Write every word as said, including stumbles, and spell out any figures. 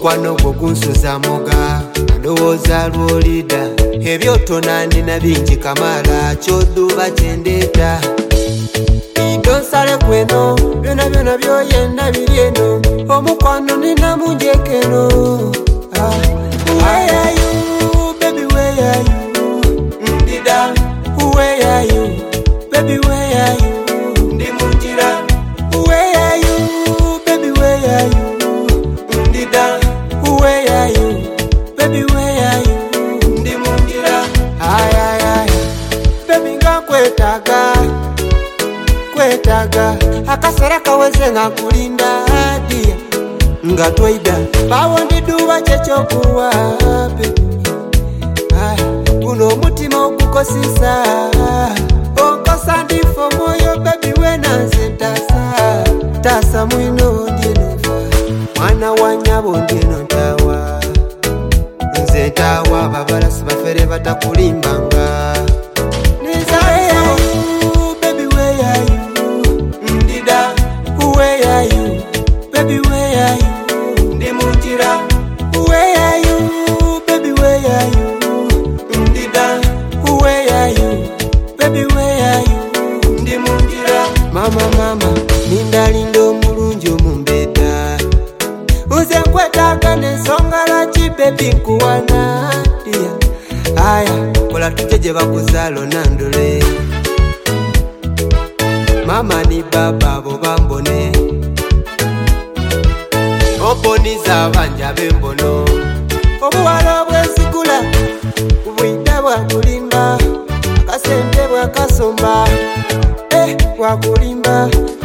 omukwano gwo gunsuza moga ndowooza lwolida ebyotona nina bingi kamala kyoduba kyendeeta idonsale kweno byona byona byoyenda biri eno omukwano nina munjekeno ah. Where are you, baby, where are you? Ndida, where are you? Baby, where are you? Ndi munjira. Where are you, baby, where are you? Ndida, where are you? Baby, where are you? Ndi munjira. Ay, ay, ay. Baby, nga kwetaga, kwetaga. Akasera kaweze nga kulinda dia. Nga twaida, bawo ndiduba chechokuwa baby. Kuno mutima okukosisa onkosa ndifo moyo baby wenanze ntasa tasa mwino ndinova mwana wa nyabo ndino ntawa nze ntawa babalasi bafere batakulimbanga nizayo baby where are you ndida where are you baby where are you ndi munjira where are you baby where are you where are you? Baby, where are you? Ndi munjira. Mama, mama, linda lindo mulunjo mumbeda. Uze nkwetaga nensonga laki baby nkuwana dia. Aya, kola tujeje bakuzalo nandole. Mama ni baba bo bambone. Oponiza banja bembono. Obuwala bwesikula. Ubwida bwakulimba akasente bwakasomba eh bwakulimba